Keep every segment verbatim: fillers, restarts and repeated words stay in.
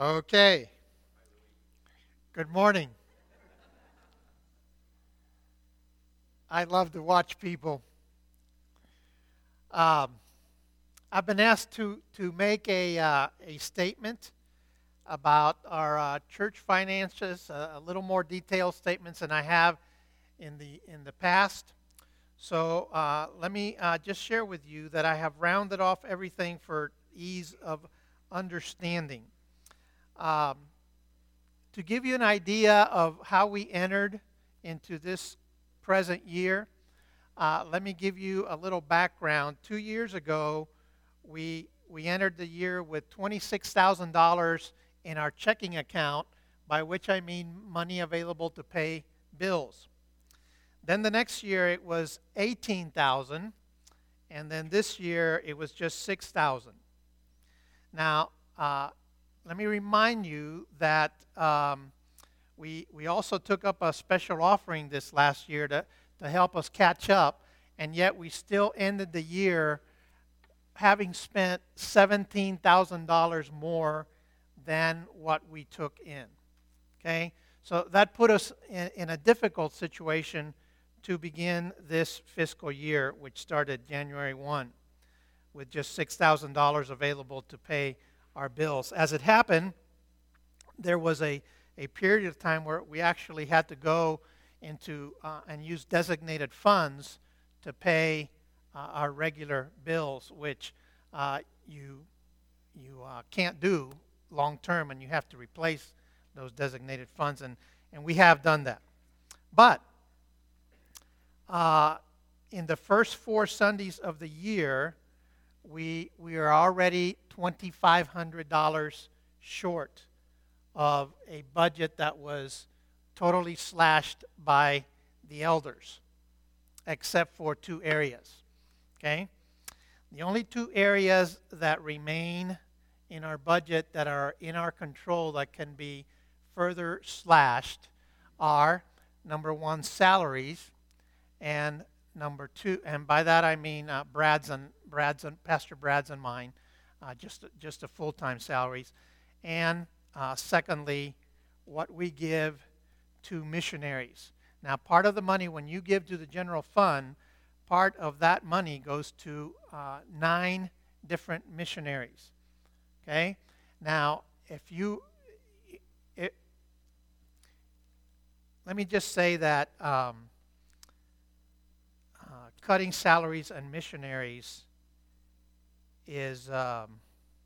Okay. Good morning. I love to watch people. Um, I've been asked to, to make a, uh, a statement about our uh, church finances, uh, a little more detailed statements than I have in the, in the past. So uh, let me uh, just share with you that I have rounded off everything for ease of understanding. Um, to give you an idea of how we entered into this present year, uh, let me give you a little background. Two years ago, we we entered the year with twenty-six thousand dollars in our checking account, by which I mean money available to pay bills. Then the next year it was eighteen thousand dollars, and then this year it was just six thousand dollars. Now, uh, let me remind you that um, we we also took up a special offering this last year to, to help us catch up, and yet we still ended the year having spent seventeen thousand dollars more than what we took in. Okay? So that put us in, in a difficult situation to begin this fiscal year, which started January first, with just six thousand dollars available to pay our bills. As it happened, there was a, a period of time where we actually had to go into uh, and use designated funds to pay uh, our regular bills, which uh, you you uh, can't do long term, and you have to replace those designated funds, and, and we have done that. But uh, in the first four Sundays of the year, we we are already twenty-five hundred dollars short of a budget that was totally slashed by the elders, except for two areas. Okay? The only two areas that remain in our budget that are in our control that can be further slashed are, number one, salaries, and number two, and by that I mean uh, Brad's and Brad's and Pastor Brad's and mine, uh, just just a full-time salaries, and uh, secondly, what we give to missionaries. Now, part of the money when you give to the general fund, part of that money goes to uh, nine different missionaries. Okay. Now, if you, it, let me just say that. Um, Uh, cutting salaries and missionaries is, um,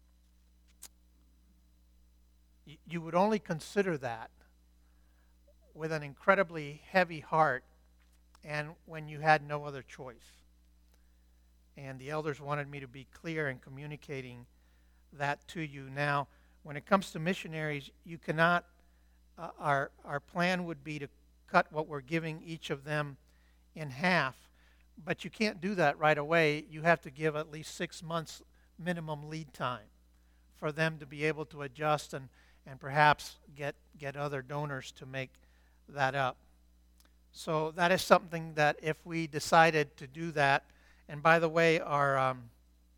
y- you would only consider that with an incredibly heavy heart and when you had no other choice. And the elders wanted me to be clear in communicating that to you. Now, when it comes to missionaries, you cannot, uh, our, our plan would be to cut what we're giving each of them in half. But you can't do that right away. You have to give at least six months minimum lead time for them to be able to adjust and, and perhaps get, get other donors to make that up. So that is something that if we decided to do that, and by the way, our, um,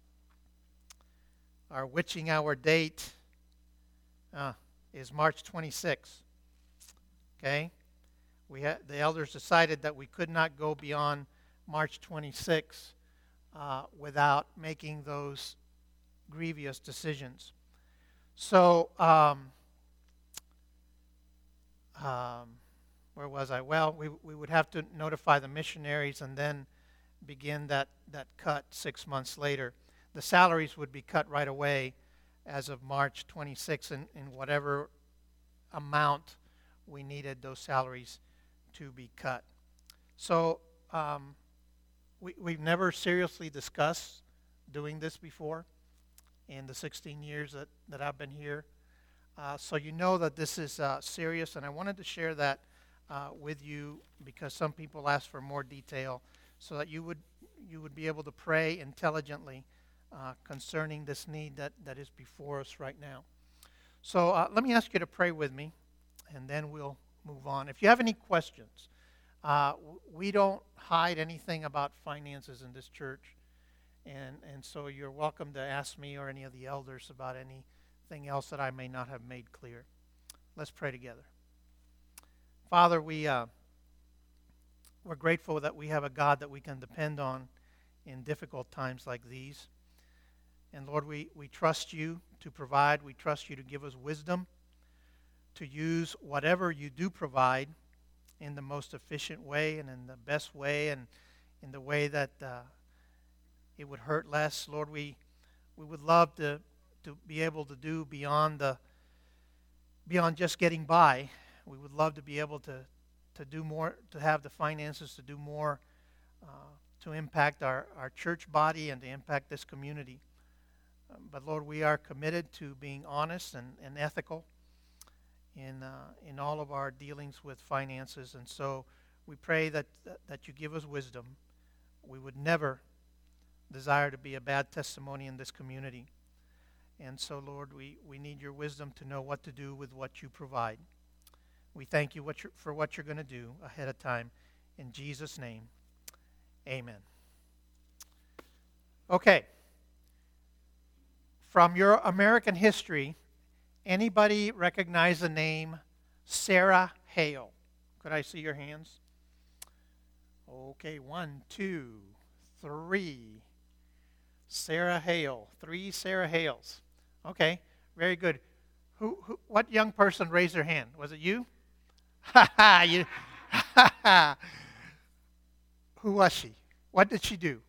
our witching hour date uh, is March twenty-sixth. Okay? We ha- the elders decided that we could not go beyond March twenty-sixth uh, without making those grievous decisions. So, um, um, where was I? Well, we we would have to notify the missionaries and then begin that, that cut six months later. The salaries would be cut right away as of March twenty-sixth in, in whatever amount we needed those salaries to be cut. So, um, We, we've never seriously discussed doing this before in the sixteen years that, that I've been here. Uh, so you know that this is uh, serious, and I wanted to share that uh, with you because some people ask for more detail so that you would you would be able to pray intelligently uh, concerning this need that, that is before us right now. So uh, let me ask you to pray with me, and then we'll move on. If you have any questions, Uh, we don't hide anything about finances in this church, and, and so you're welcome to ask me or any of the elders about any anything else that I may not have made clear. Let's pray together. Father, we, uh, we're grateful that we have a God that we can depend on in difficult times like these. And Lord, we, we trust you to provide. We trust you to give us wisdom to use whatever you do provide in the most efficient way and in the best way and in the way that uh, it would hurt less. Lord, we we would love to, to be able to do beyond the beyond just getting by. We would love to be able to, to do more, to have the finances to do more, uh, to impact our, our church body and to impact this community. Um, but Lord, we are committed to being honest and, and ethical in uh, in all of our dealings with finances. And so we pray that that you give us wisdom. We would never desire to be a bad testimony in this community. And so, Lord, we, we need your wisdom to know what to do with what you provide. We thank you what you're, for what you're going to do ahead of time. In Jesus' name, amen. Okay. From your American history, anybody recognize the name Sarah Hale? Could I see your hands? Okay, one, two, three. Sarah Hale. Three Sarah Hales. Okay, very good. Who, who what young person raised their hand? Was it you? Ha ha, you. Ha ha. Who was she? What did she do?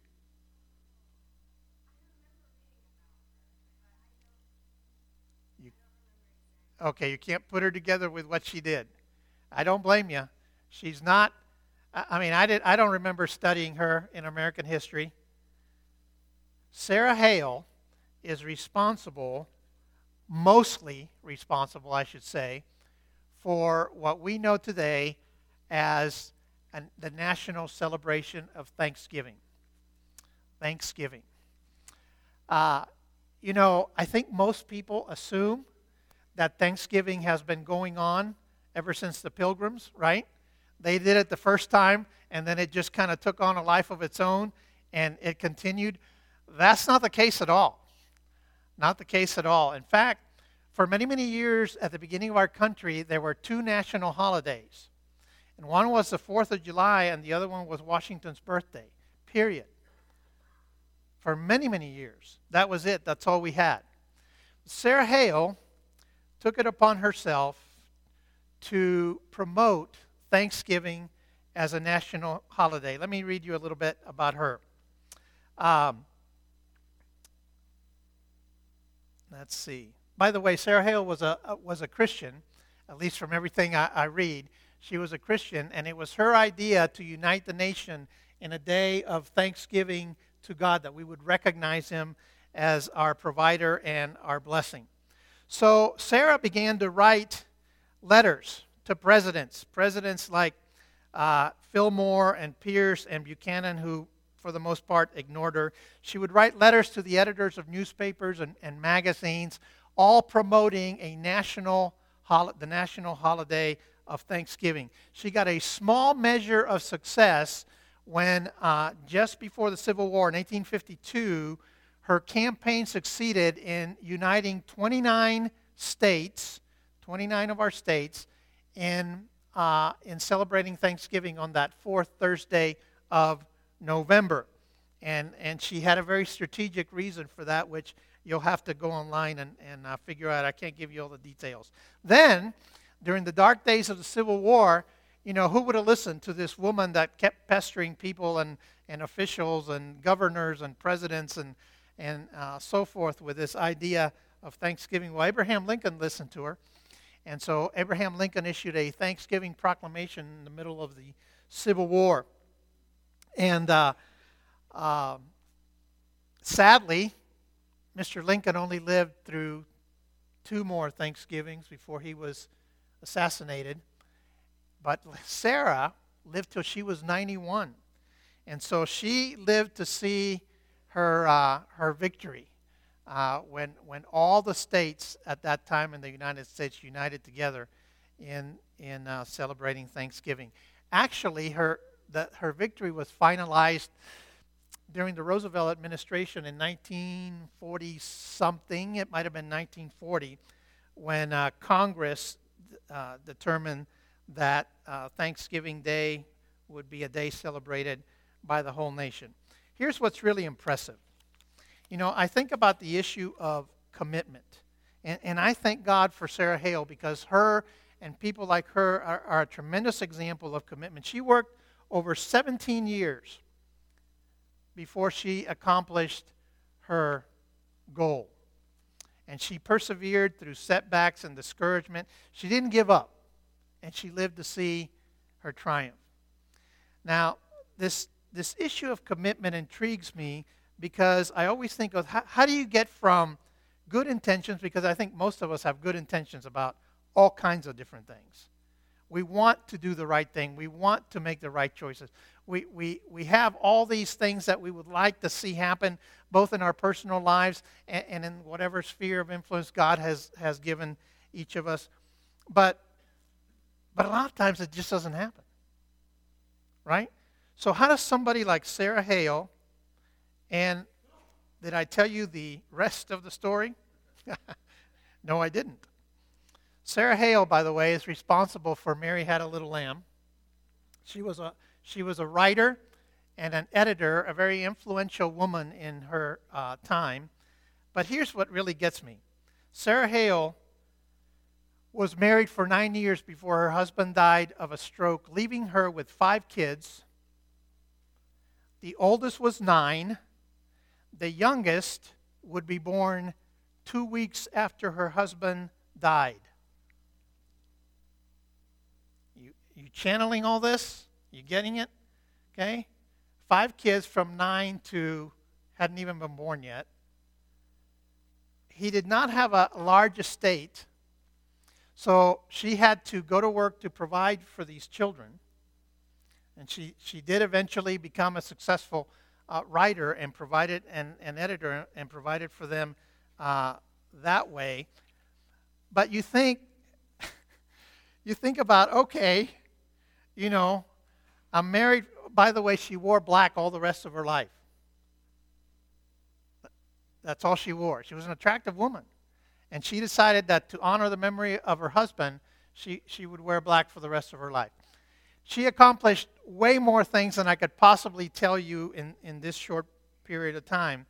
You, okay, you can't put her together with what she did. I don't blame you. She's not. I mean, I did. I don't remember studying her in American history. Sarah Hale is responsible, mostly responsible, I should say, for what we know today as an, the national celebration of Thanksgiving. Thanksgiving. Uh, you know, I think most people assume that Thanksgiving has been going on ever since the Pilgrims, right? They did it the first time, and then it just kind of took on a life of its own, and it continued. That's not the case at all. Not the case at all. In fact, for many, many years at the beginning of our country, there were two national holidays. And one was the fourth of July, and the other one was Washington's birthday, period. For many, many years. That was it. That's all we had. Sarah Hale took it upon herself to promote Thanksgiving as a national holiday. Let me read you a little bit about her. Um, let's see. By the way, Sarah Hale was a was a Christian, at least from everything I, I read. She was a Christian, and it was her idea to unite the nation in a day of thanksgiving to God, that we would recognize him as our provider and our blessing. So Sarah began to write letters to presidents, presidents like uh, Fillmore and Pierce and Buchanan, who for the most part ignored her. She would write letters to the editors of newspapers and, and magazines, all promoting a national hol- the national holiday of Thanksgiving. She got a small measure of success when uh, just before the Civil War in eighteen fifty-two, her campaign succeeded in uniting twenty-nine states, twenty-nine of our states, in uh, in celebrating Thanksgiving on that fourth Thursday of November. And and she had a very strategic reason for that, which you'll have to go online and, and uh, figure out. I can't give you all the details. Then, during the dark days of the Civil War, you know, who would have listened to this woman that kept pestering people and, and officials and governors and presidents and, and uh, so forth with this idea of Thanksgiving? Well, Abraham Lincoln listened to her. And so Abraham Lincoln issued a Thanksgiving proclamation in the middle of the Civil War. And uh, uh, sadly, Mister Lincoln only lived through two more Thanksgivings before he was assassinated. But Sarah lived till she was ninety-one. And so she lived to see her uh, her victory uh, when when all the states at that time in the United States united together in in uh, celebrating Thanksgiving. Actually, her the, her victory was finalized during the Roosevelt administration in nineteen forty something, it might have been nineteen forty, when uh, Congress uh, determined that uh, Thanksgiving Day would be a day celebrated by the whole nation. Here's what's really impressive. You know, I think about the issue of commitment. And, and I thank God for Sarah Hale, because her and people like her are, are a tremendous example of commitment. She worked over seventeen years before she accomplished her goal. And she persevered through setbacks and discouragement. She didn't give up, and she lived to see her triumph. Now, this, this issue of commitment intrigues me, because I always think of how, how do you get from good intentions, because I think most of us have good intentions about all kinds of different things. We want to do the right thing. We want to make the right choices. We, we, we have all these things that we would like to see happen, both in our personal lives and, and in whatever sphere of influence God has, has given each of us. But, but a lot of times it just doesn't happen, right? So how does somebody like Sarah Hale, and did I tell you the rest of the story? No, I didn't. Sarah Hale, by the way, is responsible for Mary Had a Little Lamb. She was a she was a writer and an editor, a very influential woman in her uh, time. But here's what really gets me. Sarah Hale was married for nine years before her husband died of a stroke, leaving her with five kids. The oldest was nine. The youngest would be born two weeks after her husband died. You, you channeling all this? You getting it? Okay? Five kids from nine to hadn't even been born yet. He did not have a large estate, so she had to go to work to provide for these children. And she, she did eventually become a successful uh, writer and provided and an editor and provided for them uh, that way. But you think, you think about, okay, you know, I'm married. By the way, she wore black all the rest of her life. That's all she wore. She was an attractive woman. And she decided that to honor the memory of her husband, she, she would wear black for the rest of her life. She accomplished way more things than I could possibly tell you in, in this short period of time.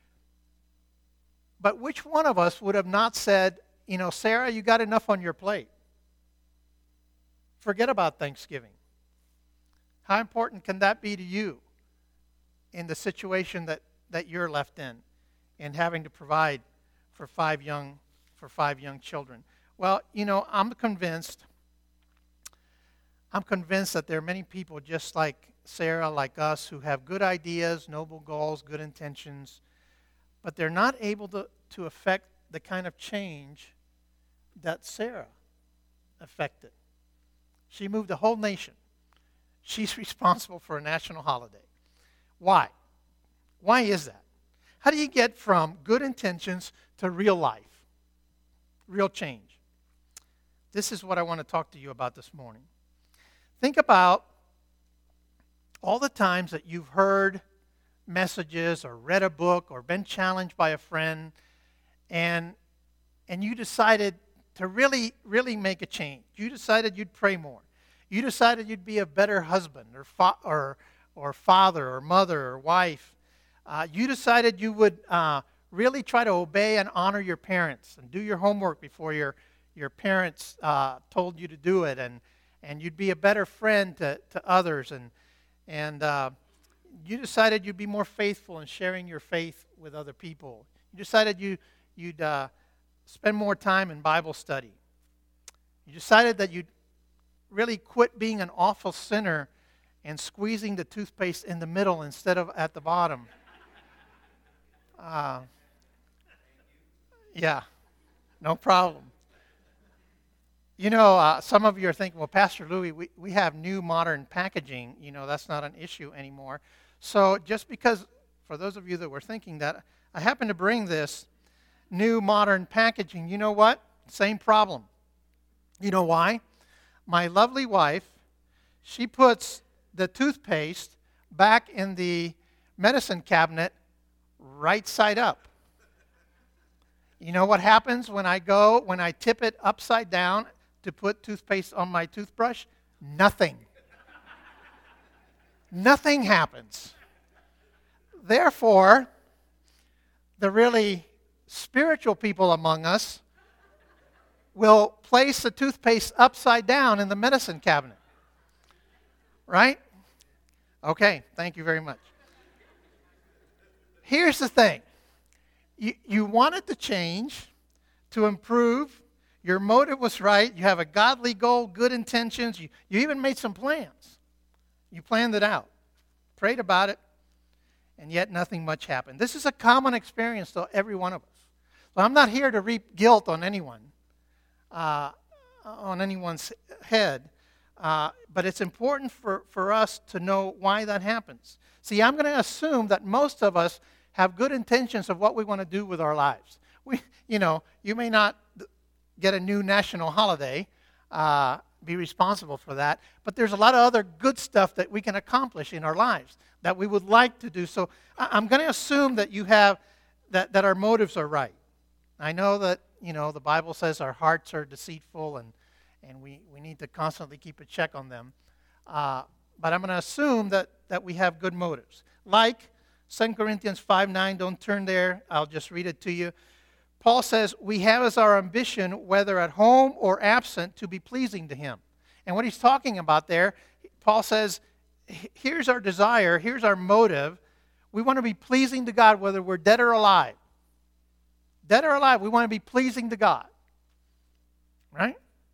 But which one of us would have not said, you know, Sarah, you got enough on your plate. Forget about Thanksgiving. How important can that be to you in the situation that, that you're left in, in having to provide for five young for five young children? Well, you know, I'm convinced, I'm convinced that there are many people just like Sarah, like us, who have good ideas, noble goals, good intentions, but they're not able to, to affect the kind of change that Sarah affected. She moved the whole nation. She's responsible for a national holiday. Why? Why is that? How do you get from good intentions to real life, real change? This is what I want to talk to you about this morning. Think about all the times that you've heard messages or read a book or been challenged by a friend, and, and you decided to really, really make a change. You decided you'd pray more. You decided you'd be a better husband or fa- or, or father or mother or wife. Uh, you decided you would uh, really try to obey and honor your parents and do your homework before your, your parents uh, told you to do it, and, and you'd be a better friend to, to others, and, and uh, you decided you'd be more faithful in sharing your faith with other people. You decided you, you'd uh, spend more time in Bible study. You decided that you'd really quit being an awful sinner and squeezing the toothpaste in the middle instead of at the bottom. Uh, yeah, no problem. You know, uh, some of you are thinking, well, Pastor Louis, we, we have new modern packaging. You know, that's not an issue anymore. So just because, for those of you that were thinking that, I happen to bring this new modern packaging. You know what? Same problem. You know why? My lovely wife, she puts the toothpaste back in the medicine cabinet right side up. You know what happens when I go, when I tip it upside down to put toothpaste on my toothbrush? Nothing. Nothing happens. Therefore, the really spiritual people among us will place the toothpaste upside down in the medicine cabinet. Right? Okay, thank you very much. Here's the thing. You, you wanted to change, to improve. Your motive was right. You have a godly goal, good intentions. You, you even made some plans. You planned it out, prayed about it, and yet nothing much happened. This is a common experience to every one of us. So I'm not here to reap guilt on anyone, uh, on anyone's head, uh, but it's important for, for us to know why that happens. See, I'm going to assume that most of us have good intentions of what we want to do with our lives. We, you know, you may not get a new national holiday, uh, be responsible for that, but there's a lot of other good stuff that we can accomplish in our lives that we would like to do. So I'm going to assume that you have, that, that our motives are right. I know that, you know, the Bible says our hearts are deceitful and, and we, we need to constantly keep a check on them. Uh, but I'm going to assume that, that we have good motives. Like Second Corinthians five nine, don't turn there, I'll just read it to you. Paul says, we have as our ambition, whether at home or absent, to be pleasing to him. And what he's talking about there, Paul says, here's our desire, here's our motive. We want to be pleasing to God whether we're dead or alive. Dead or alive, we want to be pleasing to God. Right?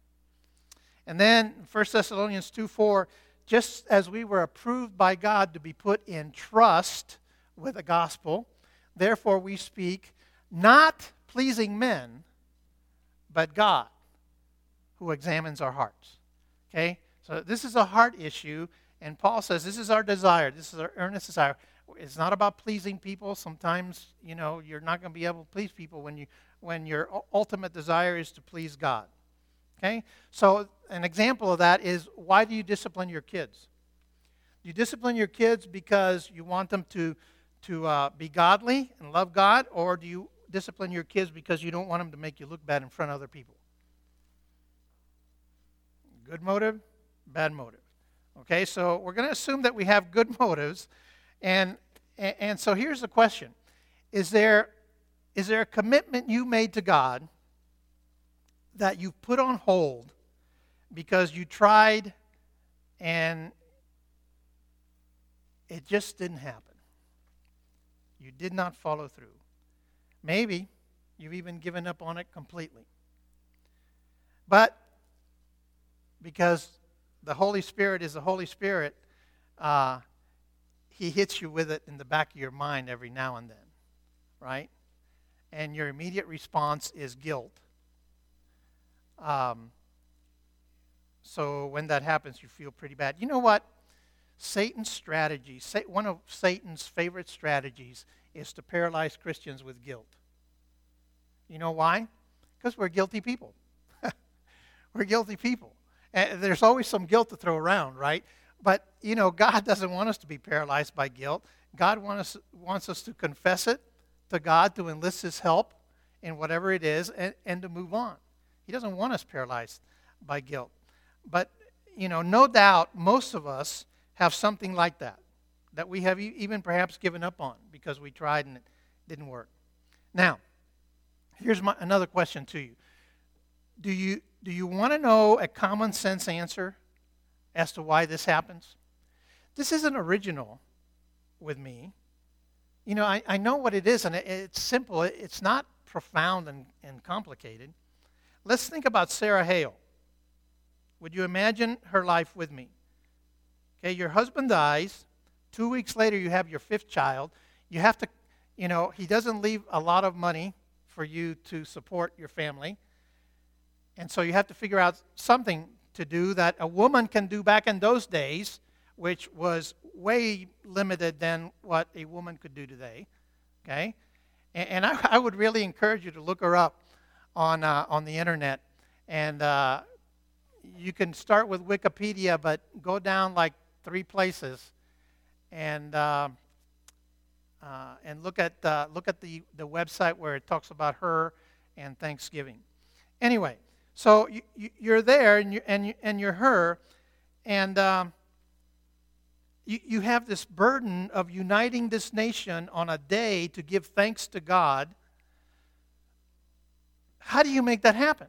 And then First Thessalonians two four, just as we were approved by God to be put in trust with the gospel, therefore we speak not pleasing men, but God, who examines our hearts. Okay? So this is a heart issue, and Paul says this is our desire. This is our earnest desire. It's not about pleasing people. Sometimes, you know, you're not going to be able to please people when you when your ultimate desire is to please God. Okay? So an example of that is, why do you discipline your kids? You discipline your kids because you want them to, to uh, be godly and love God, or do you discipline your kids because you don't want them to make you look bad in front of other people? Good motive, bad motive. Okay, so we're going to assume that we have good motives, and and so here's the question: Is there is there a commitment you made to God that you've put on hold because you tried and it just didn't happen? You did not follow through. Maybe you've even given up on it completely. But because the Holy Spirit is the Holy Spirit, uh, He hits you with it in the back of your mind every now and then, right? And your immediate response is guilt. Um, so when that happens, you feel pretty bad. You know what? Satan's strategy, one of Satan's favorite strategies is to paralyze Christians with guilt. You know why? Because we're guilty people. We're guilty people. And there's always some guilt to throw around, right? But, you know, God doesn't want us to be paralyzed by guilt. God want us, wants us to confess it to God, to enlist His help in whatever it is, and, and to move on. He doesn't want us paralyzed by guilt. But, you know, no doubt most of us have something like that, that we have even perhaps given up on because we tried and it didn't work. Now, here's my, another question to you. Do you do you want to know a common sense answer as to why this happens? This isn't original with me. You know, I, I know what it is, and it, it's simple. It, it's not profound and, and complicated. Let's think about Sarah Hale. Would you imagine her life with me? Okay, your husband dies. Two weeks later, you have your fifth child. You have to, you know, he doesn't leave a lot of money for you to support your family. And so you have to figure out something to do that a woman can do back in those days, which was way limited than what a woman could do today. Okay? And, and I, I would really encourage you to look her up on uh, on the internet. And uh, you can start with Wikipedia, but go down like three places. And uh, uh, and look at uh, look at the, the website where it talks about her and Thanksgiving. Anyway, so you, you, you're there and you and you, and you're her, and um, you you have this burden of uniting this nation on a day to give thanks to God. How do you make that happen?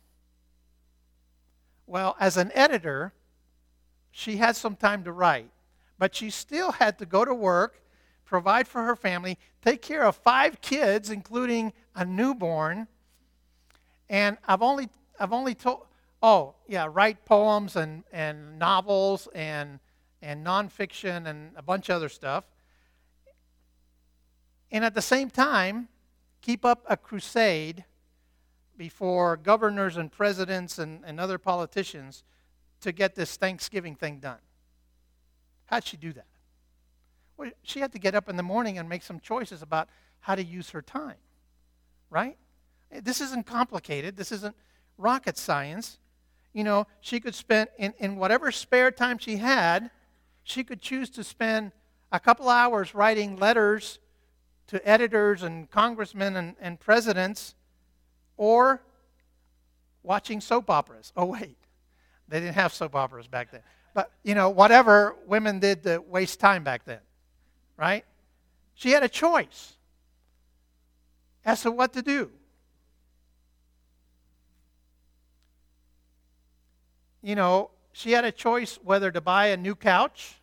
Well, as an editor, she had some time to write, but she still had to go to work, provide for her family, take care of five kids, including a newborn. And I've only I've only told oh yeah, write poems and, and novels and and nonfiction and a bunch of other stuff. And at the same time, keep up a crusade before governors and presidents and, and other politicians to get this Thanksgiving thing done. How'd she do that? Well, she had to get up in the morning and make some choices about how to use her time, right? This isn't complicated. This isn't rocket science. You know, she could spend, in, in whatever spare time she had, she could choose to spend a couple hours writing letters to editors and congressmen and, and presidents, or watching soap operas. Oh, wait. They didn't have soap operas back then. But, you know, whatever women did to waste time back then, right? She had a choice as to what to do. You know, she had a choice whether to buy a new couch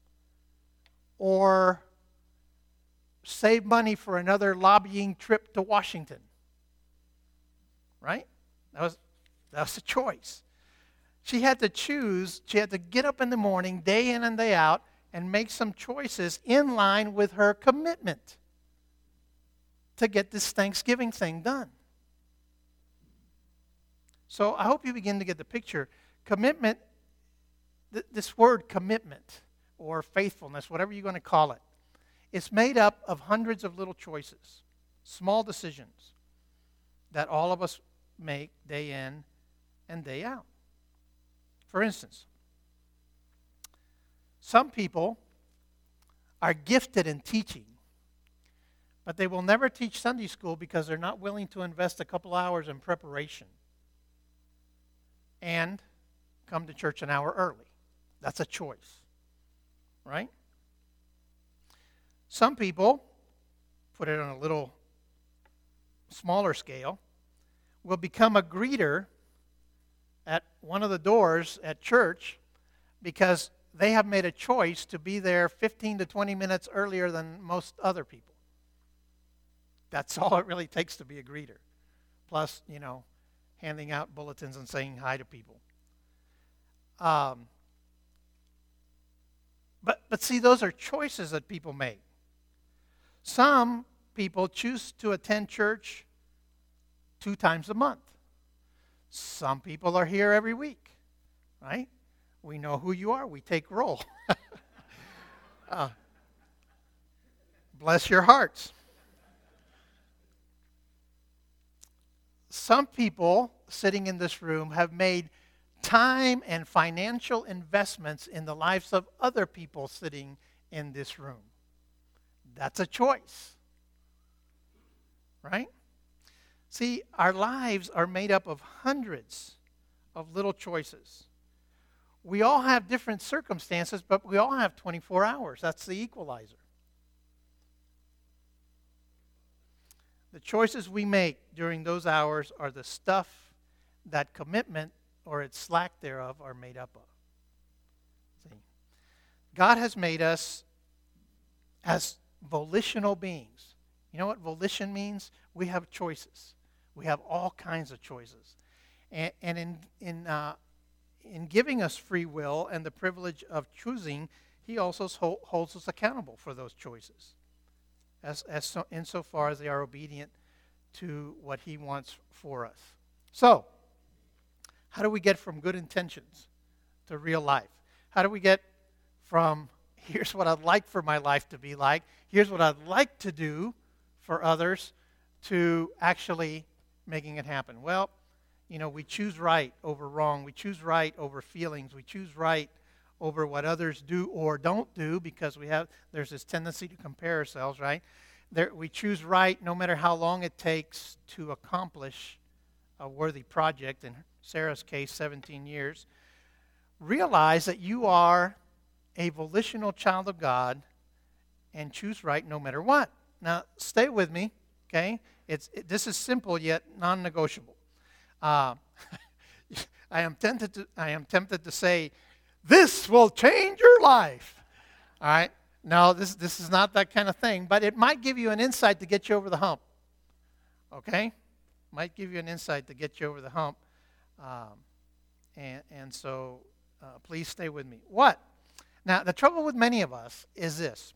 or save money for another lobbying trip to Washington. Right? That was that was a choice. She had to choose, she had to get up in the morning, day in and day out, and make some choices in line with her commitment to get this Thanksgiving thing done. So I hope you begin to get the picture. Commitment, th- this word commitment or faithfulness, whatever you're going to call it, it's made up of hundreds of little choices, small decisions that all of us make day in and day out. For instance, some people are gifted in teaching, but they will never teach Sunday school because they're not willing to invest a couple hours in preparation and come to church an hour early. That's a choice, right? Some people, put it on a little smaller scale, will become a greeter at one of the doors at church because they have made a choice to be there fifteen to twenty minutes earlier than most other people. That's all it really takes to be a greeter. Plus, you know, handing out bulletins and saying hi to people. Um, but, but see, those are choices that people make. Some people choose to attend church two times a month. Some people are here every week, right? We know who you are. We take roll. uh, bless your hearts. Some people sitting in this room have made time and financial investments in the lives of other people sitting in this room. That's a choice, right? See, our lives are made up of hundreds of little choices. We all have different circumstances, but we all have twenty-four hours. That's the equalizer. The choices we make during those hours are the stuff that commitment or its lack thereof are made up of. See, God has made us as volitional beings. You know what volition means? We have choices. We have all kinds of choices. And, and in in uh, in giving us free will and the privilege of choosing, He also holds us accountable for those choices, as as so, insofar as they are obedient to what He wants for us. So, how do we get from good intentions to real life? How do we get from here's what I'd like for my life to be like, here's what I'd like to do for others, to actually making it happen? Well, you know, we choose right over wrong. We choose right over feelings. We choose right over what others do or don't do, because we have there's this tendency to compare ourselves, right? There, we choose right no matter how long it takes to accomplish a worthy project. In Sarah's case, seventeen years. Realize that you are a volitional child of God and choose right no matter what. Now, stay with me, okay? It's it, this is simple yet non-negotiable. Uh, I am tempted to I am tempted to say, this will change your life. All right? No, this this is not that kind of thing, but it might give you an insight to get you over the hump. Okay? Might give you an insight to get you over the hump. Um, and and so uh, please stay with me. What? Now, the trouble with many of us is this.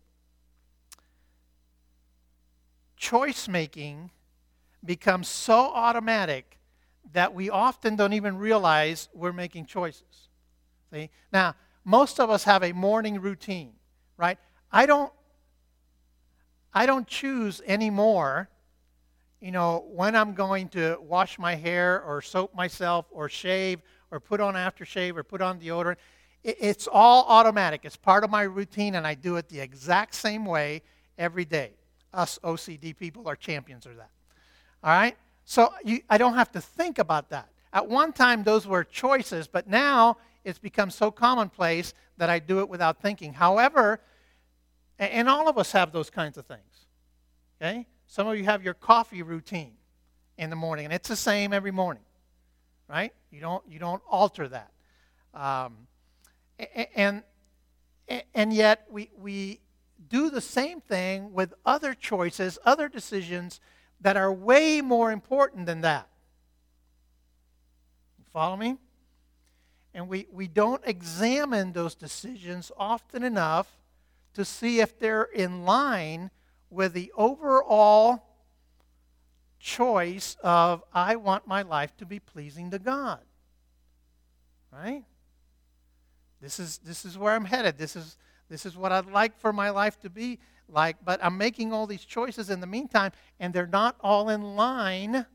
Choice making becomes so automatic that we often don't even realize we're making choices. See? Now, most of us have a morning routine, right? I don't I don't choose anymore, you know, when I'm going to wash my hair or soap myself or shave or put on aftershave or put on deodorant. It, it's all automatic. It's part of my routine, and I do it the exact same way every day. Us O C D people are champions of that. All right? So you, I don't have to think about that. At one time, those were choices, but now it's become so commonplace that I do it without thinking. However, and all of us have those kinds of things. Okay? Some of you have your coffee routine in the morning, and it's the same every morning, right? You don't you don't alter that. Um, and and yet we we do the same thing with other choices, other decisions that are way more important than that. You follow me? And we, we don't examine those decisions often enough to see if they're in line with the overall choice of, I want my life to be pleasing to God. Right? This is this is where I'm headed. This is this is what I'd like for my life to be like, but I'm making all these choices in the meantime, and they're not all in line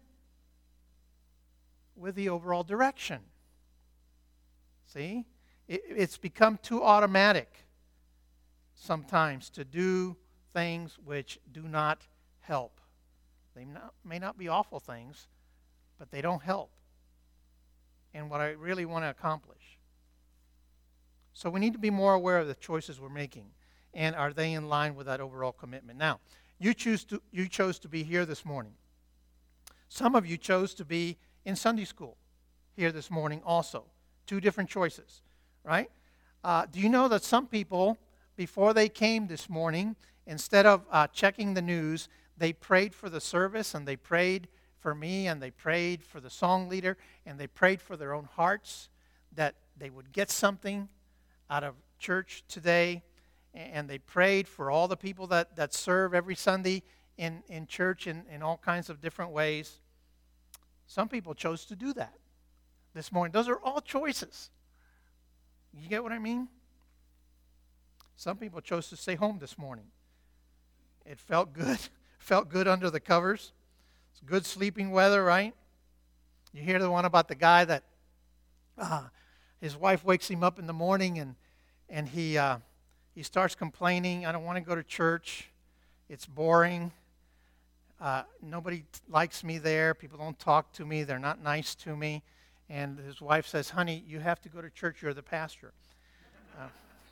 with the overall direction. See? It, it's become too automatic sometimes to do things which do not help. They not, may not be awful things, but they don't help in what I really want to accomplish. So we need to be more aware of the choices we're making, and are they in line with that overall commitment? Now, you choose to you chose to be here this morning. Some of you chose to be in Sunday school here this morning also. Two different choices, right? Uh, do you know that some people, before they came this morning, instead of uh, checking the news, they prayed for the service, and they prayed for me, and they prayed for the song leader, and they prayed for their own hearts that they would get something out of church today, and they prayed for all the people that, that serve every Sunday in, in church in, in all kinds of different ways. Some people chose to do that this morning. Those are all choices. You get what I mean? Some people chose to stay home this morning. It felt good. Felt good under the covers. It's good sleeping weather, right? You hear the one about the guy that uh, his wife wakes him up in the morning, and and he uh, he starts complaining. I don't want to go to church. It's boring. Uh, nobody t- likes me there. People don't talk to me. They're not nice to me. And his wife says, "Honey, you have to go to church. You're the pastor." Uh,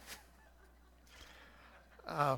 uh,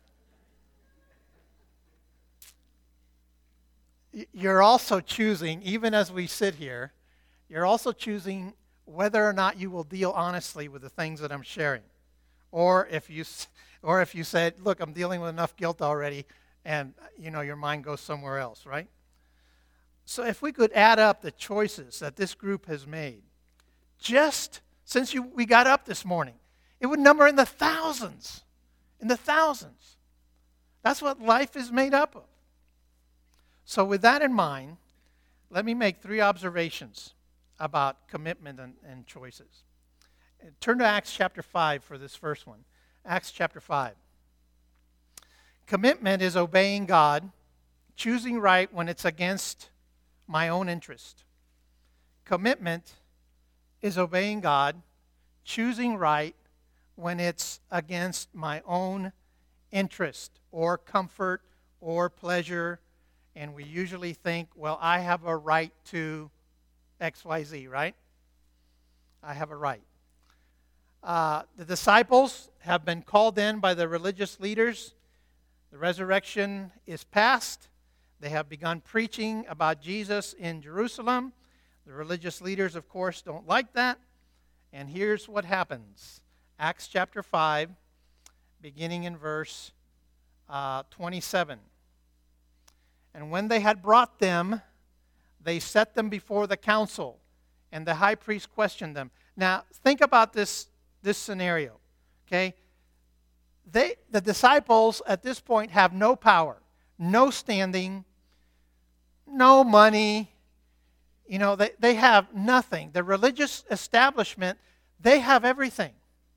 you're also choosing, even as we sit here, you're also choosing whether or not you will deal honestly with the things that I'm sharing. Or if you or if you said, look, I'm dealing with enough guilt already, and you know your mind goes somewhere else, right? So if we could add up the choices that this group has made, just since you, we got up this morning, it would number in the thousands. In the thousands. That's what life is made up of. So with that in mind, let me make three observations about commitment and, and choices. Turn to Acts chapter five for this first one. Acts chapter five. Commitment is obeying God, choosing right when it's against my own interest. Commitment is obeying God, choosing right when it's against my own interest or comfort or pleasure. And we usually think, well, I have a right to X Y Z, right? I have a right. Uh, the disciples have been called in by the religious leaders. The resurrection is past. They have begun preaching about Jesus in Jerusalem. The religious leaders, of course, don't like that. And here's what happens. Acts chapter five, beginning in verse uh, twenty-seven. And when they had brought them, they set them before the council, and the high priest questioned them. Now, think about this, this scenario, okay? They, the disciples at this point have no power, no standing, no money. You know, they, they have nothing. The religious establishment, they have everything.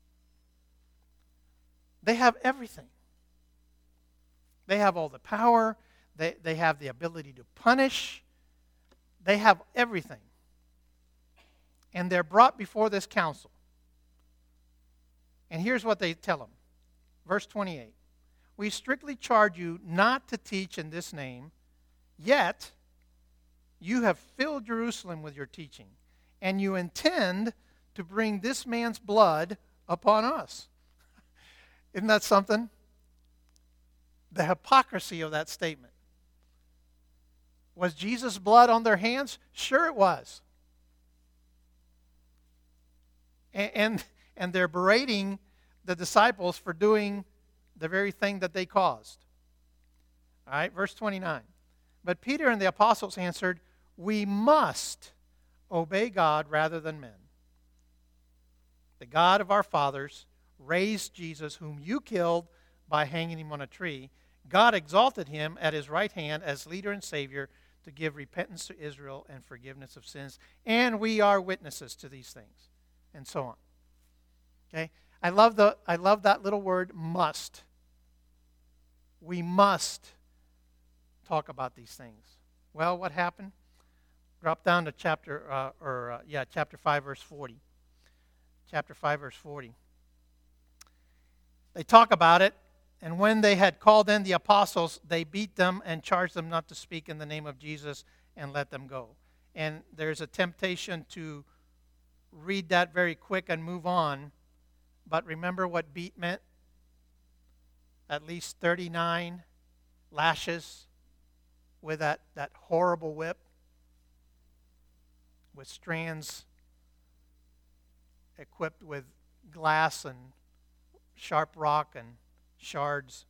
They have everything. They have all the power. They, they have the ability to punish. They have everything. And they're brought before this council. And here's what they tell them. Verse twenty-eight. We strictly charge you not to teach in this name, yet you have filled Jerusalem with your teaching, and you intend to bring this man's blood upon us. Isn't that something? The hypocrisy of that statement. Was Jesus' blood on their hands? Sure it was. And, and, and they're berating the disciples for doing the very thing that they caused. All right, verse twenty-nine. But Peter and the apostles answered, we must obey God rather than men. The God of our fathers raised Jesus, whom you killed by hanging him on a tree. God exalted him at his right hand as leader and Savior to give repentance to Israel and forgiveness of sins. And we are witnesses to these things. And so on. Okay? I love the I love that little word, must. We must talk about these things. Well, what happened? Drop down to chapter uh, or uh, yeah, chapter five, verse forty. Chapter five, verse forty. They talk about it, and when they had called in the apostles, they beat them and charged them not to speak in the name of Jesus and let them go. And there's a temptation to read that very quick and move on. But remember what beat meant? At least thirty-nine lashes with that, that horrible whip with strands equipped with glass and sharp rock and shards.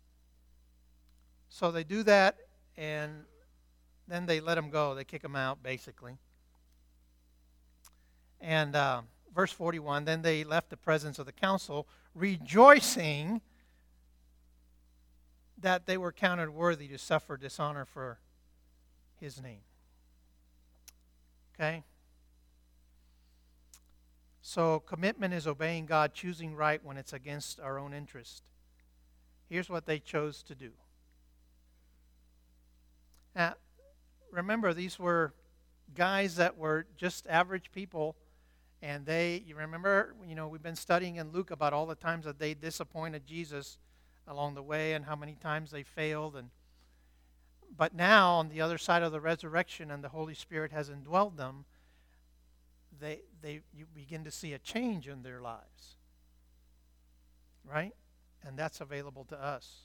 So they do that, and then they let him go. They kick him out, basically. And uh, verse forty-one, then they left the presence of the council, rejoicing that they were counted worthy to suffer dishonor for his name. Okay? So commitment is obeying God, choosing right when it's against our own interest. Here's what they chose to do. Now, remember, these were guys that were just average people, and they, you remember, you know, we've been studying in Luke about all the times that they disappointed Jesus along the way and how many times they failed. And but now, on the other side of the resurrection and the Holy Spirit has indwelled them, they they you begin to see a change in their lives. Right? And that's available to us.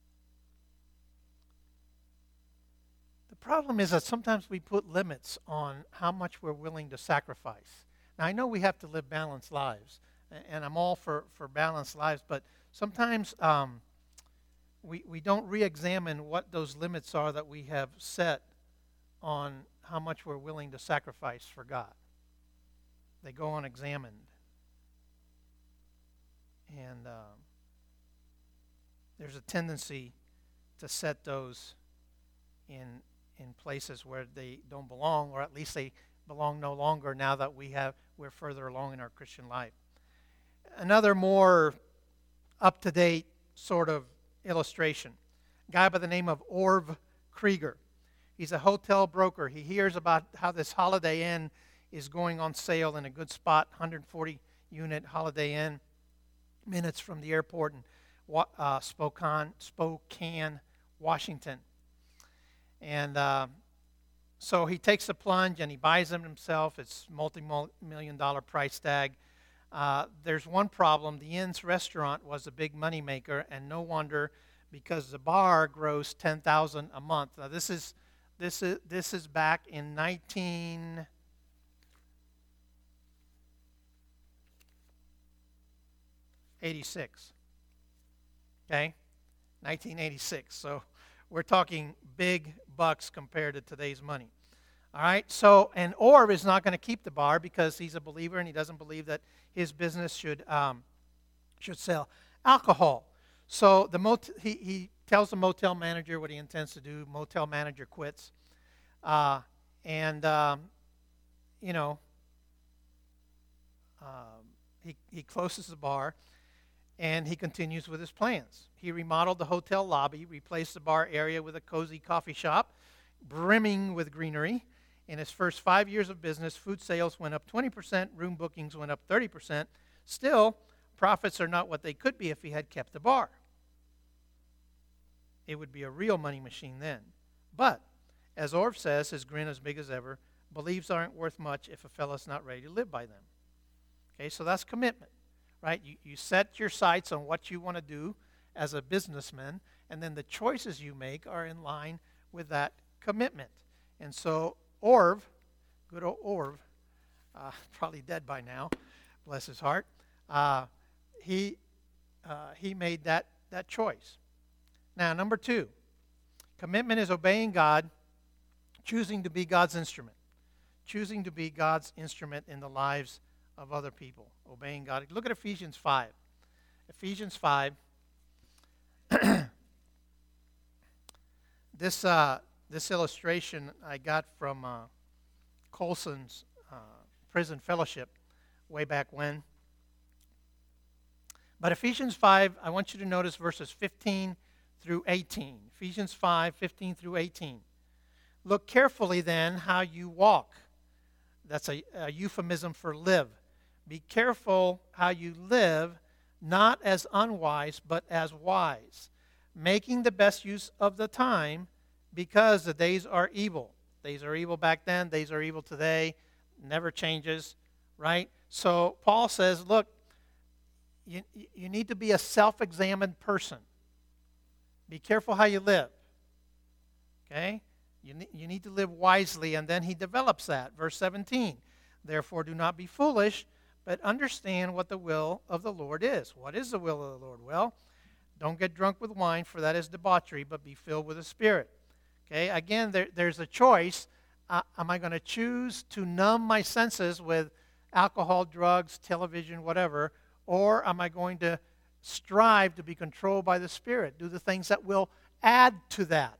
The problem is that sometimes we put limits on how much we're willing to sacrifice. Now, I know we have to live balanced lives, and I'm all for, for balanced lives, but sometimes um, we, we don't re-examine what those limits are that we have set on how much we're willing to sacrifice for God. They go unexamined. And um, there's a tendency to set those in in places where they don't belong, or at least they belong no longer now that we have we're further along in our Christian life. Another more up-to-date sort of illustration. A guy by the name of Orv Krieger. He's a hotel broker. He hears about how this Holiday Inn is going on sale in a good spot, one hundred forty unit Holiday Inn. minutes from the airport in Wa- uh, Spokane, Spokane, Washington. And uh, so he takes the plunge and he buys them himself. It's multi-million dollar price tag. Uh, there's one problem. The Inn's restaurant was a big moneymaker, and no wonder, because the bar grossed ten thousand dollars a month. Now this is this is this is back in nineteen eighty-six. Okay, nineteen eighty-six. So we're talking big bucks compared to today's money. All right, so, and Orv is not going to keep the bar because he's a believer and he doesn't believe that his business should um, should sell alcohol. So the mot- he, he tells the motel manager what he intends to do. Motel manager quits. Uh, and, um, you know, um, he, he closes the bar and he continues with his plans. He remodeled the hotel lobby, replaced the bar area with a cozy coffee shop, brimming with greenery. In his first five years of business, food sales went up twenty percent, room bookings went up thirty percent. Still, profits are not what they could be if he had kept the bar. It would be a real money machine then. But, as Orv says, his grin as big as ever, beliefs aren't worth much if a fella's not ready to live by them. Okay, so that's commitment, right? You, you set your sights on what you want to do as a businessman, and then the choices you make are in line with that commitment. And so Orv, good old Orv, uh, probably dead by now, bless his heart, uh, he uh, he made that, that choice. Now, number two, commitment is obeying God, choosing to be God's instrument, choosing to be God's instrument in the lives of other people, obeying God. Look at Ephesians five. Ephesians five. this uh, this illustration I got from uh, Colson's uh, prison fellowship way back when. But Ephesians five, I want you to notice verses fifteen through eighteen. Ephesians five, fifteen through eighteen. Look carefully then how you walk. That's a, a euphemism for live. Be careful how you live, not as unwise, but as wise, making the best use of the time, because the days are evil. Days are evil back then, days are evil today, never changes, right? So Paul says, look, you, you need to be a self-examined person. Be careful how you live, okay? You, ne- you need to live wisely, and then he develops that. Verse seventeen, therefore do not be foolish, but understand what the will of the Lord is. What is the will of the Lord? Well, don't get drunk with wine, for that is debauchery, but be filled with the Spirit. Okay, again, there, there's a choice. Uh, am I going to choose to numb my senses with alcohol, drugs, television, whatever, or am I going to strive to be controlled by the Spirit, do the things that will add to that?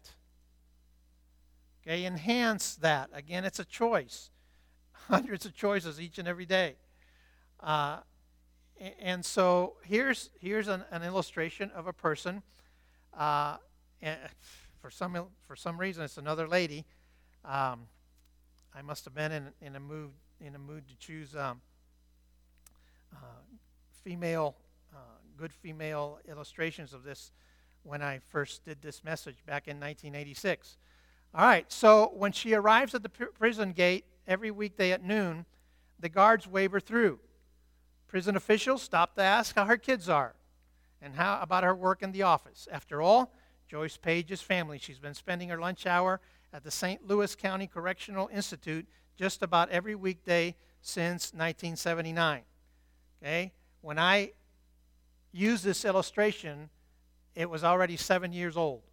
Okay, enhance that. Again, it's a choice. Hundreds of choices each and every day. Uh, and so here's here's an, an illustration of a person. Uh, and for some for some reason, it's another lady. Um, I must have been in in a mood in a mood to choose um, uh, female uh, good female illustrations of this when I first did this message back in nineteen eighty-six. All right, so when she arrives at the pr- prison gate every weekday at noon, the guards wave her through. Prison officials stop to ask how her kids are and how about her work in the office. After all, Joyce Page is family. She's been spending her lunch hour at the Saint Louis County Correctional Institute just about every weekday since nineteen seventy-nine. Okay? When I used this illustration, it was already seven years old.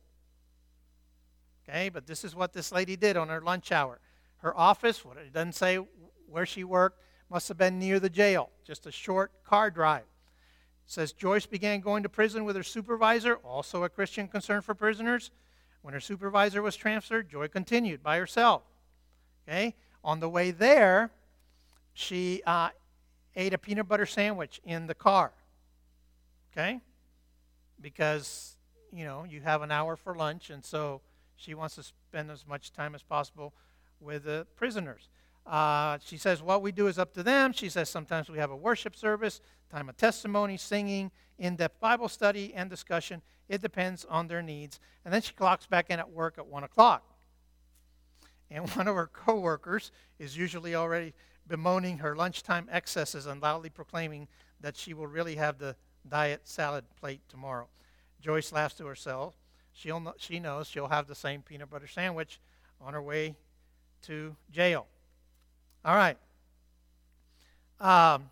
Okay, but this is what this lady did on her lunch hour. Her office, what it doesn't say where she worked, must have been near the jail, just a short car drive. It says Joyce began going to prison with her supervisor, also a Christian concern for prisoners. When her supervisor was transferred, Joy continued by herself. Okay, on the way there, she uh, ate a peanut butter sandwich in the car. Okay, because you know you have an hour for lunch, and so she wants to spend as much time as possible with the prisoners. Uh, she says what we do is up to them. She says sometimes we have a worship service, time of testimony, singing, in-depth Bible study, and discussion. It depends on their needs. And then she clocks back in at work at one o'clock. And one of her coworkers is usually already bemoaning her lunchtime excesses and loudly proclaiming that she will really have the diet salad plate tomorrow. Joyce laughs to herself. She'll know, she knows she'll have the same peanut butter sandwich on her way to jail. All right. Um,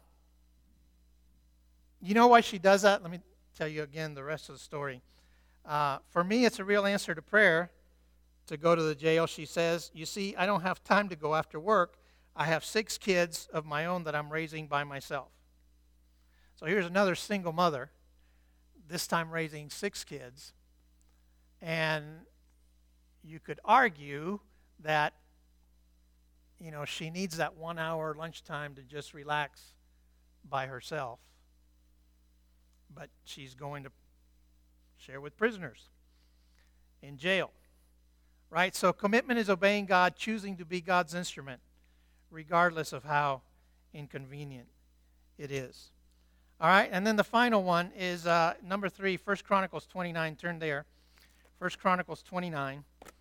you know why she does that? Let me tell you again the rest of the story. Uh, for me, it's a real answer to prayer to go to the jail. She says, you see, I don't have time to go after work. I have six kids of my own that I'm raising by myself. So here's another single mother, this time raising six kids. And you could argue that, you know, she needs that one hour lunchtime to just relax by herself. But she's going to share with prisoners in jail. Right? So commitment is obeying God, choosing to be God's instrument, regardless of how inconvenient it is. All right? And then the final one is uh, number three, First Chronicles twenty-nine. Turn there. First Chronicles twenty-nine.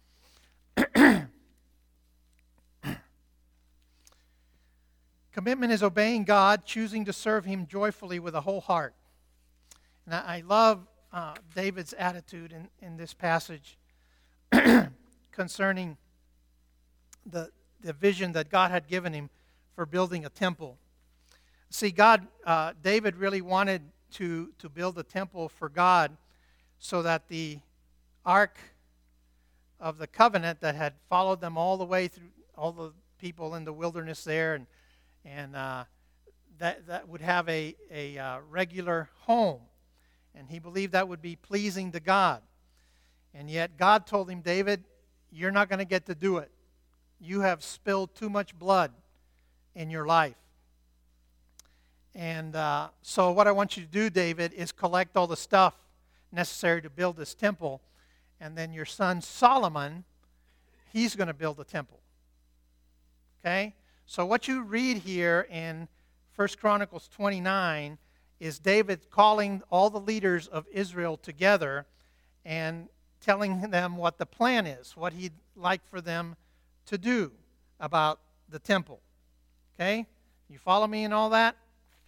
Commitment is obeying God, choosing to serve Him joyfully with a whole heart. And I, I love uh, David's attitude in, in this passage concerning the, the vision that God had given him for building a temple. See, God, uh, David really wanted to, to build a temple for God so that the Ark of the Covenant that had followed them all the way through, all the people in the wilderness there, and and uh, that that would have a, a uh, regular home. And he believed that would be pleasing to God. And yet God told him, David, you're not going to get to do it. You have spilled too much blood in your life. And uh, so what I want you to do, David, is collect all the stuff necessary to build this temple. And then your son Solomon, he's going to build the temple. Okay? So what you read here in First Chronicles twenty-nine is David calling all the leaders of Israel together and telling them what the plan is, what he'd like for them to do about the temple. Okay? You follow me in all that?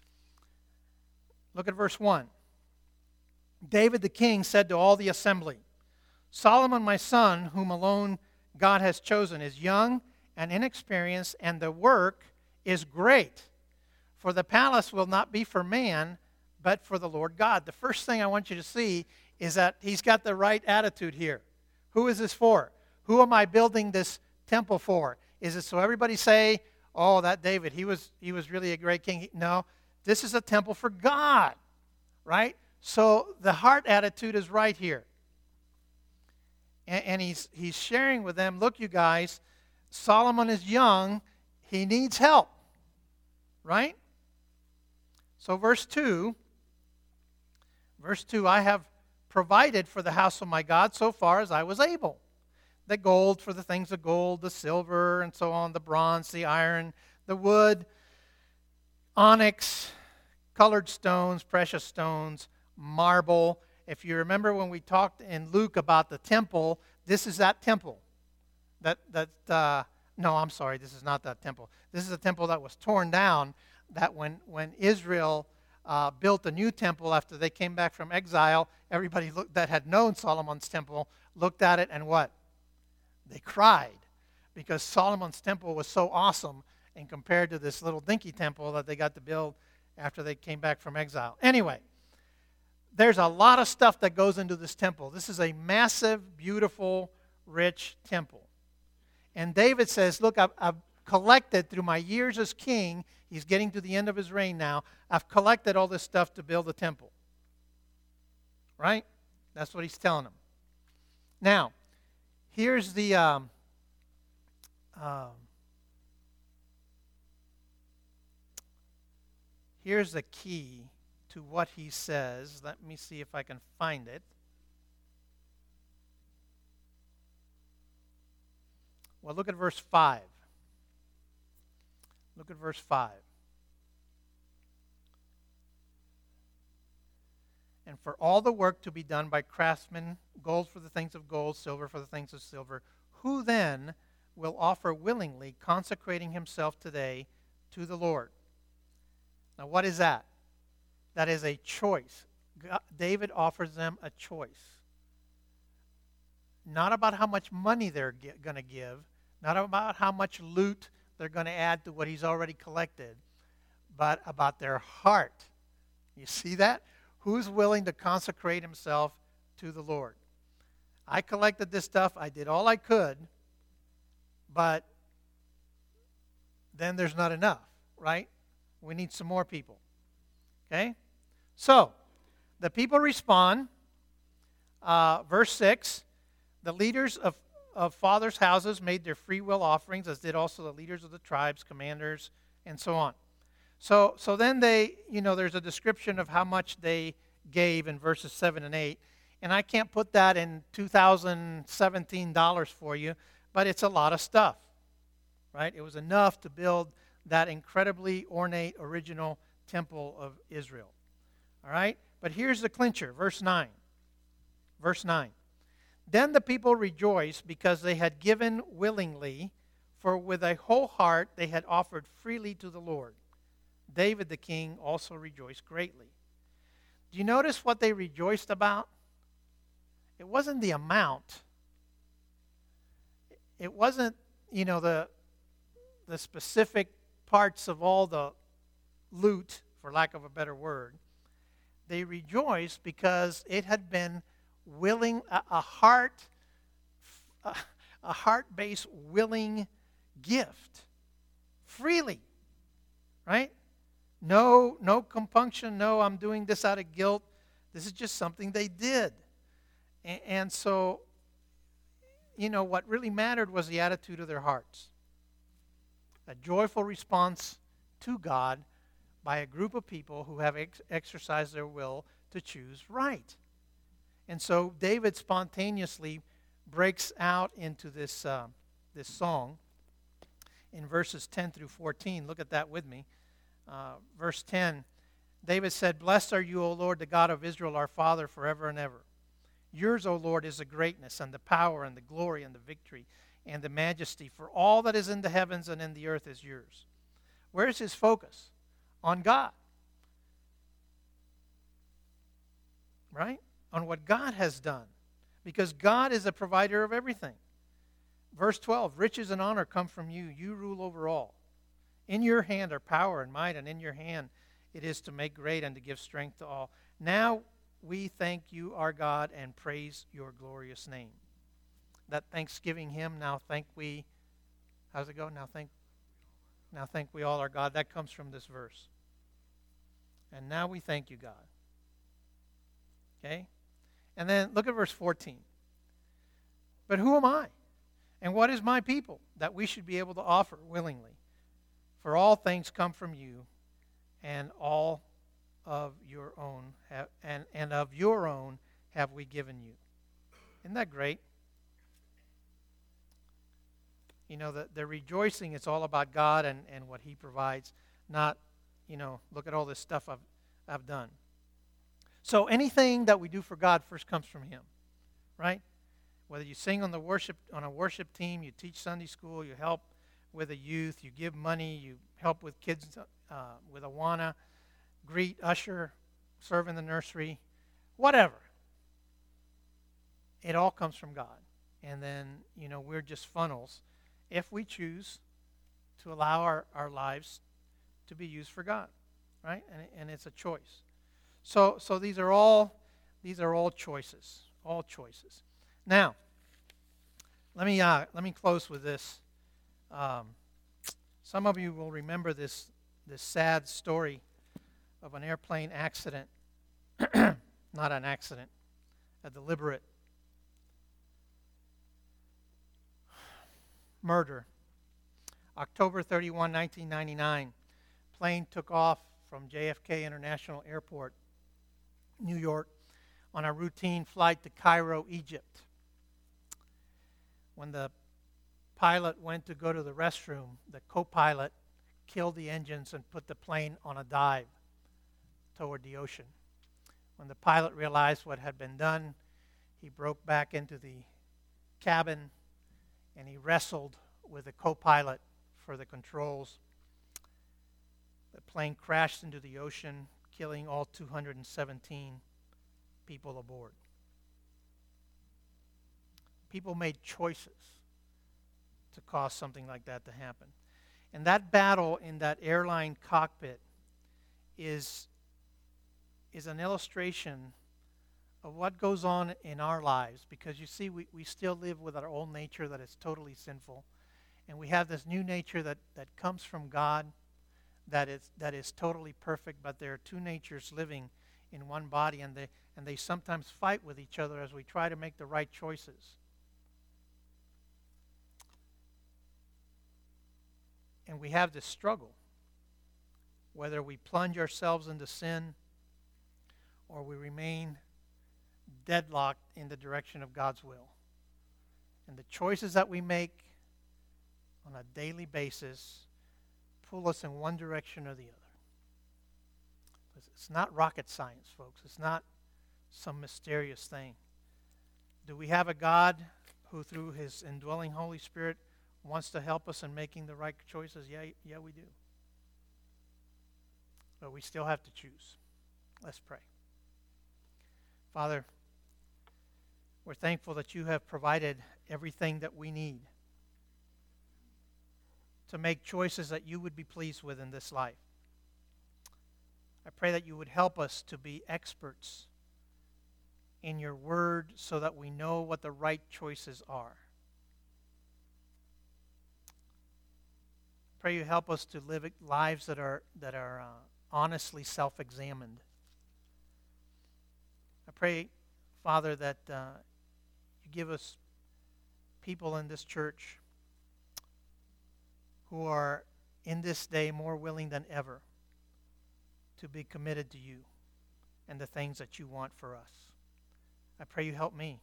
Look at verse one. David the king said to all the assembly, Solomon my son, whom alone God has chosen, is young and inexperienced, and the work is great. For the palace will not be for man, but for the Lord God. The first thing I want you to see is that he's got the right attitude here. Who is this for? Who am I building this temple for? Is it so everybody say, oh, that David, he was he was really a great king? No, this is a temple for God, right? So the heart attitude is right here. And, and he's he's sharing with them, look, you guys, Solomon is young. He needs help, right? So verse two, verse two, I have provided for the house of my God so far as I was able. The gold for the things of gold, the silver and so on, the bronze, the iron, the wood, onyx, colored stones, precious stones, marble. If you remember when we talked in Luke about the temple, this is that temple. That, that uh, no, I'm sorry, this is not that temple. This is a temple that was torn down, that when, when Israel uh, built a new temple after they came back from exile, everybody looked, that had known Solomon's temple looked at it and what? They cried, because Solomon's temple was so awesome and compared to this little dinky temple that they got to build after they came back from exile. Anyway, there's a lot of stuff that goes into this temple. This is a massive, beautiful, rich temple. And David says, look, I've, I've collected through my years as king. He's getting to the end of his reign now. I've collected all this stuff to build a temple. Right? That's what he's telling them. Now, here's the um, um, here's the key to what he says. Let me see if I can find it. Well, look at verse five. Look at verse five. And for all the work to be done by craftsmen, gold for the things of gold, silver for the things of silver, who then will offer willingly, consecrating himself today to the Lord? Now, what is that? That is a choice. God, David offers them a choice. Not about how much money they're going to give, not about how much loot they're going to add to what he's already collected, but about their heart. You see that? Who's willing to consecrate himself to the Lord? I collected this stuff. I did all I could, but then there's not enough, right? We need some more people. Okay? So, the people respond. Uh, verse six, the leaders of, of fathers' houses made their free will offerings, as did also the leaders of the tribes, commanders, and so on. So, so then they, you know, there's a description of how much they gave in verses seven and eight. And I can't put that in two thousand seventeen dollars for you, but it's a lot of stuff, right? It was enough to build that incredibly ornate original temple of Israel. All right? But here's the clincher, verse nine. Verse nine. Then the people rejoiced because they had given willingly, for with a whole heart they had offered freely to the Lord. David the king also rejoiced greatly. Do you notice what they rejoiced about? It wasn't the amount. It wasn't, you know, the, the specific parts of all the loot, for lack of a better word. They rejoiced because it had been willing, a, a heart, a, a heart-based willing gift, freely, right? No, no compunction. No, I'm doing this out of guilt. This is just something they did. And, and so, you know, what really mattered was the attitude of their hearts. A joyful response to God by a group of people who have ex- exercised their will to choose right. And so David spontaneously breaks out into this, uh, this song in verses ten through fourteen. Look at that with me. Uh, verse ten, David said, "Blessed are you, O Lord, the God of Israel, our Father, forever and ever. Yours, O Lord, is the greatness and the power and the glory and the victory and the majesty, for all that is in the heavens and in the earth is yours." Where's his focus? On God. Right? On what God has done. Because God is the provider of everything. Verse twelve, "Riches and honor come from you. You rule over all. In your hand are power and might, and in your hand it is to make great and to give strength to all. Now we thank you, our God, and praise your glorious name." That thanksgiving hymn, now thank we, how's it go? Now thank, now thank we all our God. That comes from this verse. And now we thank you, God. Okay? And then look at verse fourteen. "But who am I? And what is my people that we should be able to offer willingly? For all things come from you, and all of your own have, and, and of your own have we given you." Isn't that great? You know, the, the rejoicing, it's all about God and, and what he provides, not, you know, look at all this stuff I've, I've done. So anything that we do for God first comes from him, right? Whether you sing on the worship on a worship team, you teach Sunday school, you help with a youth, you give money, you help with kids uh, with Awana, greet, usher, serve in the nursery, whatever. It all comes from God. And then, you know, we're just funnels if we choose to allow our, our lives to be used for God, right? And, and it's a choice. So so these are all these are all choices, all choices. Now, let me uh, let me close with this. Um, some of you will remember this this sad story of an airplane accident. Not an accident, a deliberate murder. October thirty-first, nineteen ninety-nine, plane took off from J F K International Airport, New York, on a routine flight to Cairo, Egypt. When the pilot went to go to the restroom, the co-pilot killed the engines and put the plane on a dive toward the ocean. When the pilot realized what had been done, he broke back into the cabin and he wrestled with the co-pilot for the controls. The plane crashed into the ocean, killing all two hundred seventeen people aboard. People made choices to cause something like that to happen. And that battle in that airline cockpit is, is an illustration of what goes on in our lives. Because you see, we, we still live with our old nature that is totally sinful. And we have this new nature that, that comes from God that is, that is totally perfect. But there are two natures living in one body. And they, and they sometimes fight with each other as we try to make the right choices. And we have this struggle, whether we plunge ourselves into sin or we remain deadlocked in the direction of God's will. And the choices that we make on a daily basis pull us in one direction or the other. It's not rocket science, folks. It's not some mysterious thing. Do we have a God who, through his indwelling Holy Spirit, wants to help us in making the right choices? Yeah, yeah, we do. But we still have to choose. Let's pray. Father, we're thankful that you have provided everything that we need to make choices that you would be pleased with in this life. I pray that you would help us to be experts in your word so that we know what the right choices are. Pray you help us to live lives that are that are uh, honestly self-examined. I pray, Father, that uh, you give us people in this church who are in this day more willing than ever to be committed to you and the things that you want for us. I pray you help me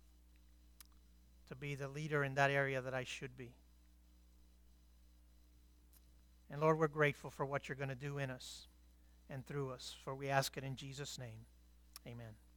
to be the leader in that area that I should be. And Lord, we're grateful for what you're going to do in us and through us, for we ask it in Jesus' name. Amen.